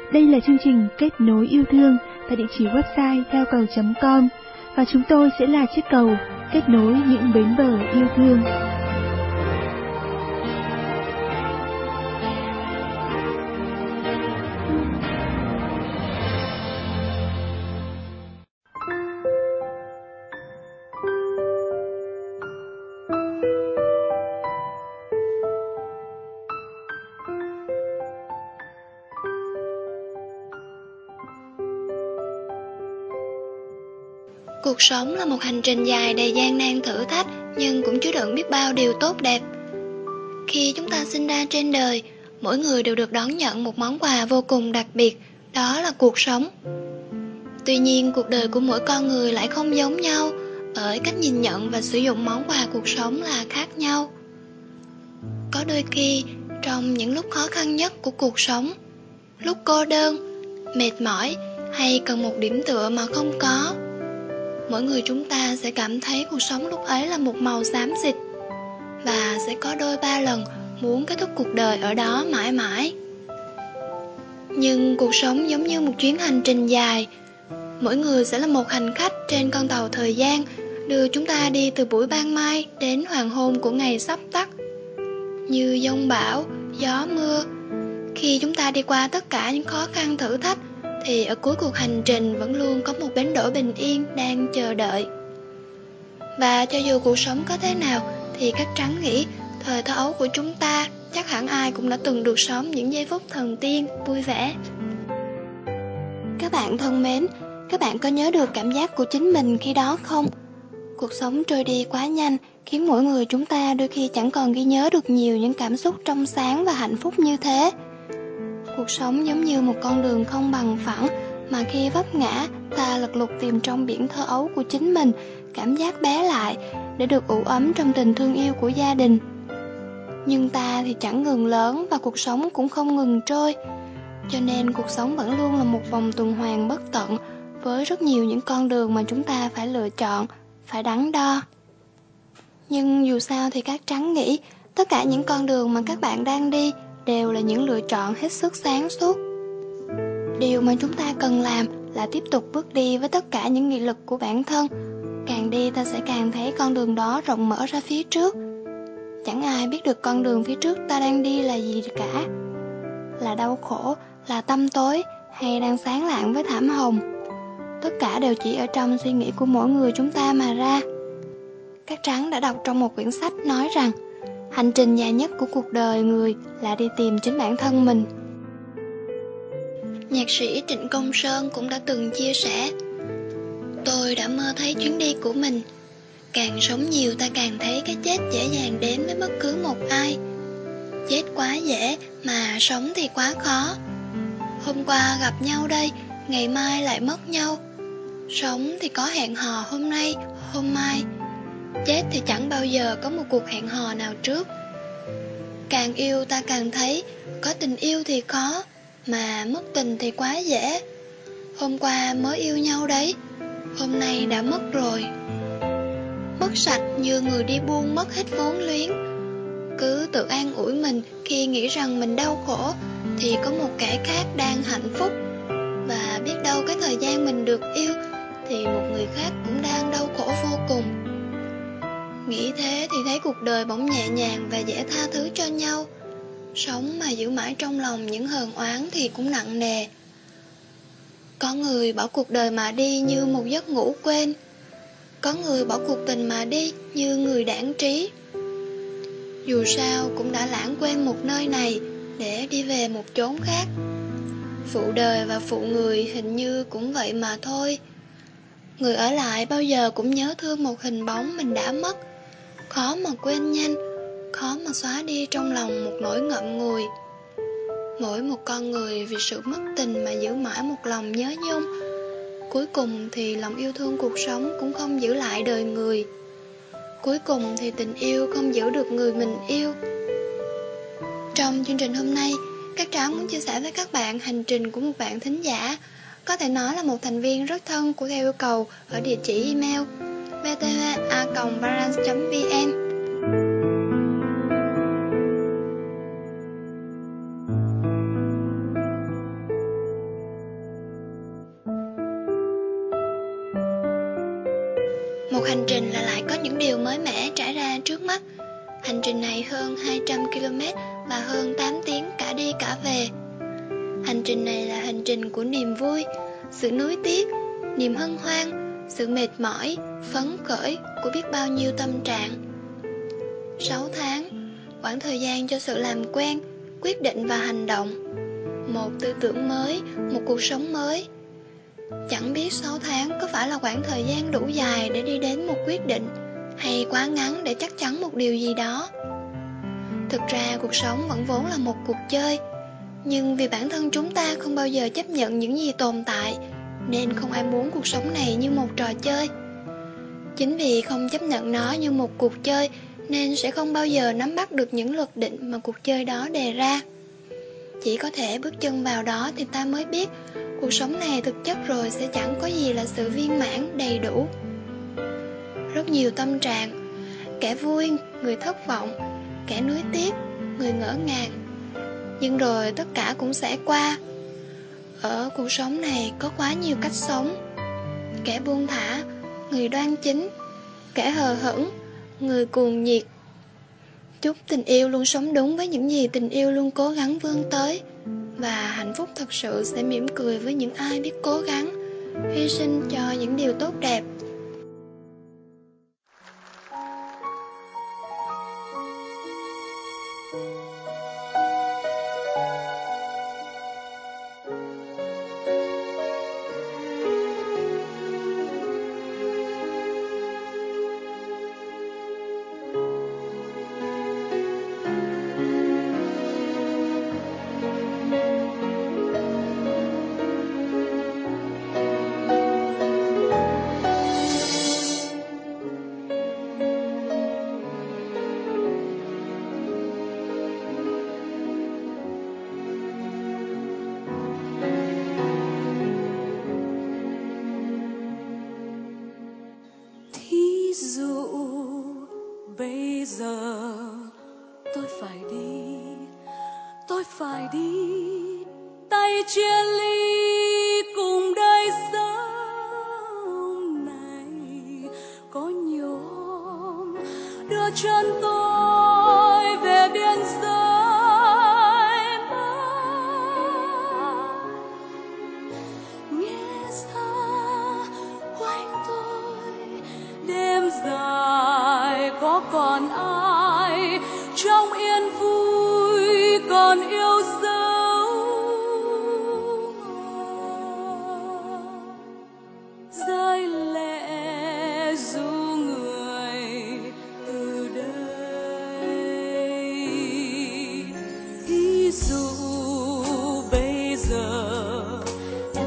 Đây là chương trình Kết nối yêu thương tại địa chỉ website theo cầu.com và chúng tôi sẽ là chiếc cầu kết nối những bến bờ yêu thương. Cuộc sống là một hành trình dài đầy gian nan thử thách, nhưng cũng chứa đựng biết bao điều tốt đẹp. Khi chúng ta sinh ra trên đời, mỗi người đều được đón nhận một món quà vô cùng đặc biệt, đó là cuộc sống. Tuy nhiên, cuộc đời của mỗi con người lại không giống nhau, bởi cách nhìn nhận và sử dụng món quà cuộc sống là khác nhau. Có đôi khi, trong những lúc khó khăn nhất của cuộc sống, lúc cô đơn, mệt mỏi hay cần một điểm tựa mà không có, mỗi người chúng ta sẽ cảm thấy cuộc sống lúc ấy là một màu xám xịt và sẽ có đôi ba lần muốn kết thúc cuộc đời ở đó mãi mãi. Nhưng cuộc sống giống như một chuyến hành trình dài, mỗi người sẽ là một hành khách trên con tàu thời gian, đưa chúng ta đi từ buổi ban mai đến hoàng hôn của ngày sắp tắt. Như giông bão, gió mưa, khi chúng ta đi qua tất cả những khó khăn thử thách, thì ở cuối cuộc hành trình vẫn luôn có một bến đỗ bình yên đang chờ đợi. Và cho dù cuộc sống có thế nào, thì Cát Trắng nghĩ thời thơ ấu của chúng ta chắc hẳn ai cũng đã từng được sống những giây phút thần tiên, vui vẻ. Các bạn thân mến, các bạn có nhớ được cảm giác của chính mình khi đó không? Cuộc sống trôi đi quá nhanh, khiến mỗi người chúng ta đôi khi chẳng còn ghi nhớ được nhiều những cảm xúc trong sáng và hạnh phúc như thế. Cuộc sống giống như một con đường không bằng phẳng, mà khi vấp ngã, ta lật lục tìm trong biển thơ ấu của chính mình cảm giác bé lại để được ủ ấm trong tình thương yêu của gia đình. Nhưng ta thì chẳng ngừng lớn và cuộc sống cũng không ngừng trôi, cho nên cuộc sống vẫn luôn là một vòng tuần hoàn bất tận, với rất nhiều những con đường mà chúng ta phải lựa chọn, phải đắn đo. Nhưng dù sao thì Cát Trắng nghĩ tất cả những con đường mà các bạn đang đi đều là những lựa chọn hết sức sáng suốt. Điều mà chúng ta cần làm là tiếp tục bước đi với tất cả những nghị lực của bản thân. Càng đi ta sẽ càng thấy con đường đó rộng mở ra phía trước. Chẳng ai biết được con đường phía trước ta đang đi là gì cả, là đau khổ, là tăm tối, hay đang sáng lạng với thảm hồng. Tất cả đều chỉ ở trong suy nghĩ của mỗi người chúng ta mà ra. Cát Trắng đã đọc trong một quyển sách nói rằng hành trình dài nhất của cuộc đời người là đi tìm chính bản thân mình. Nhạc sĩ Trịnh Công Sơn cũng đã từng chia sẻ: tôi đã mơ thấy chuyến đi của mình. Càng sống nhiều ta càng thấy cái chết dễ dàng đến với bất cứ một ai. Chết quá dễ mà sống thì quá khó. Hôm qua gặp nhau đây, ngày mai lại mất nhau. Sống thì có hẹn hò hôm nay, hôm mai. Chết thì chẳng bao giờ có một cuộc hẹn hò nào trước. Càng yêu ta càng thấy có tình yêu thì khó, mà mất tình thì quá dễ. Hôm qua mới yêu nhau đấy, hôm nay đã mất rồi. Mất sạch như người đi buôn mất hết vốn liếng. Cứ tự an ủi mình khi nghĩ rằng mình đau khổ, thì có một kẻ khác đang hạnh phúc. Và biết đâu cái thời gian mình được yêu, thì một người khác cũng đang đau khổ vô cùng. Nghĩ thế thì thấy cuộc đời bỗng nhẹ nhàng và dễ tha thứ cho nhau. Sống mà giữ mãi trong lòng những hờn oán thì cũng nặng nề. Có người bỏ cuộc đời mà đi như một giấc ngủ quên. Có người bỏ cuộc tình mà đi như người đãng trí. Dù sao cũng đã lãng quên một nơi này để đi về một chốn khác. Phụ đời và phụ người hình như cũng vậy mà thôi. Người ở lại bao giờ cũng nhớ thương một hình bóng mình đã mất. Khó mà quên nhanh, khó mà xóa đi trong lòng một nỗi ngậm ngùi. Mỗi một con người vì sự mất tình mà giữ mãi một lòng nhớ nhung. Cuối cùng thì lòng yêu thương cuộc sống cũng không giữ lại đời người. Cuối cùng thì tình yêu không giữ được người mình yêu. Trong chương trình hôm nay, Cát Trắng muốn chia sẻ với các bạn hành trình của một bạn thính giả, có thể nói là một thành viên rất thân của Theo Yêu Cầu, ở địa chỉ email vtva@varans.vn. một hành trình là lại có những điều mới mẻ trải ra trước mắt. Hành trình này hơn 200 km và hơn 8 tiếng cả đi cả về. Hành trình này là hành trình của niềm vui, sự nuối tiếc, niềm hân hoan, sự mệt mỏi, phấn khởi của biết bao nhiêu tâm trạng. 6 tháng, khoảng thời gian cho sự làm quen, quyết định và hành động. Một tư tưởng mới, một cuộc sống mới. Chẳng biết 6 tháng có phải là khoảng thời gian đủ dài để đi đến một quyết định, hay quá ngắn để chắc chắn một điều gì đó. Thực ra cuộc sống vẫn vốn là một cuộc chơi, nhưng vì bản thân chúng ta không bao giờ chấp nhận những gì tồn tại, nên không ai muốn cuộc sống này như một trò chơi. Chính vì không chấp nhận nó như một cuộc chơi, nên sẽ không bao giờ nắm bắt được những luật định mà cuộc chơi đó đề ra. Chỉ có thể bước chân vào đó thì ta mới biết cuộc sống này thực chất rồi sẽ chẳng có gì là sự viên mãn, đầy đủ. Rất nhiều tâm trạng, kẻ vui, người thất vọng, kẻ nuối tiếc, người ngỡ ngàng. Nhưng rồi tất cả cũng sẽ qua. Ở cuộc sống này có quá nhiều cách sống. Kẻ buông thả, người đoan chính, kẻ hờ hững, người cuồng nhiệt. Chúc tình yêu luôn sống đúng với những gì tình yêu luôn cố gắng vươn tới. Và hạnh phúc thật sự sẽ mỉm cười với những ai biết cố gắng, hy sinh cho những điều tốt đẹp. Bây giờ tôi phải đi, tay chia ly cùng đời sống này. Có nhốm đưa chân tôi về biên giới mới. Nghe ra quanh tôi đêm dài có còn ai trong yên vui còn yêu dấu rơi lệ ru người từ đây. Ví dụ bây giờ em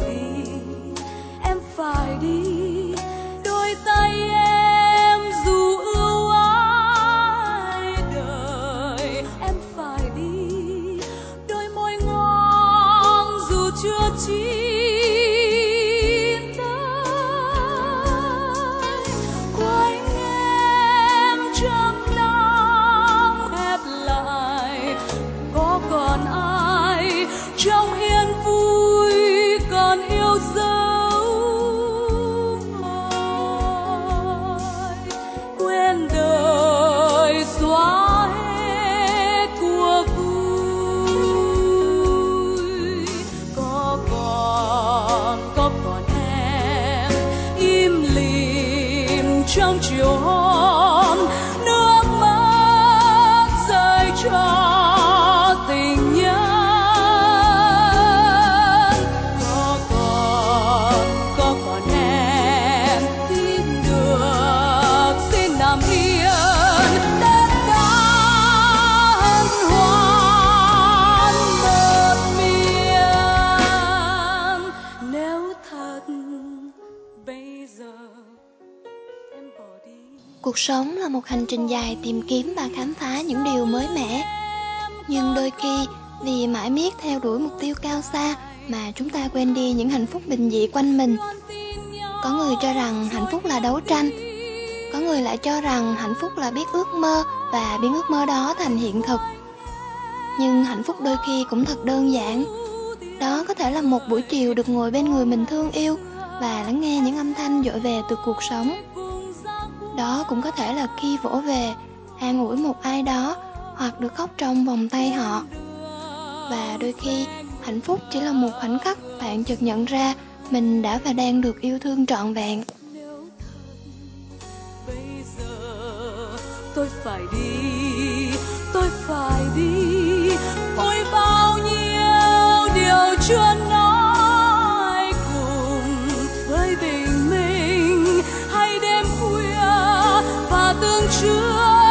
phải đi, đôi tay em dù ưu ái đời. Em phải đi, đôi môi ngon dù chưa chín tới. Quanh em trăm năm khép lại, có còn ai trong yên vui còn yêu dấu ai. Quên đời xóa hết của vui. Có còn em im lìm trong chiều hôm, nước mắt rơi cho tình nhân. Có còn em tin được xin nằm yên, tất cả hân hoan một miền. Nếu thật bây giờ em bỏ đi. Cuộc sống là một hành trình dài tìm kiếm và khám phá những điều mới mẻ. Nhưng đôi khi vì mãi miết theo đuổi mục tiêu cao xa mà chúng ta quên đi những hạnh phúc bình dị quanh mình. Có người cho rằng hạnh phúc là đấu tranh, có người lại cho rằng hạnh phúc là biết ước mơ và biến ước mơ đó thành hiện thực. Nhưng hạnh phúc đôi khi cũng thật đơn giản. Đó có thể là một buổi chiều được ngồi bên người mình thương yêu và lắng nghe những âm thanh dội về từ cuộc sống. Đó cũng có thể là khi vỗ về, an ủi một ai đó, hoặc được khóc trong vòng tay họ. Và đôi khi, hạnh phúc chỉ là một khoảnh khắc bạn chợt nhận ra mình đã và đang được yêu thương trọn vẹn. Nếu thật bây giờ tôi phải đi, tôi phải đi, ôi bao nhiêu điều chưa nói cùng với bình minh hay đêm khuya và tương trưa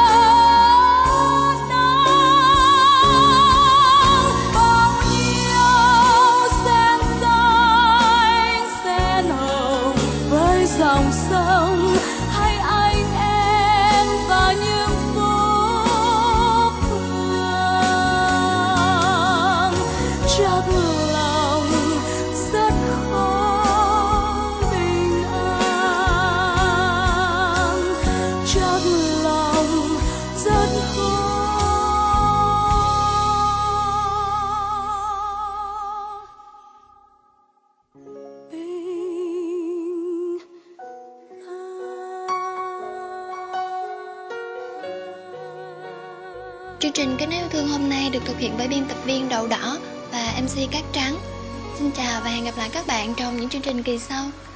dòng sông hay anh em và những phố phường. Chắc lòng rất khó bình an, chắc lòng rất khó Chương trình Kết nối yêu thương hôm nay được thực hiện bởi biên tập viên Đậu Đỏ và MC Cát Trắng. Xin chào và hẹn gặp lại các bạn trong những chương trình kỳ sau.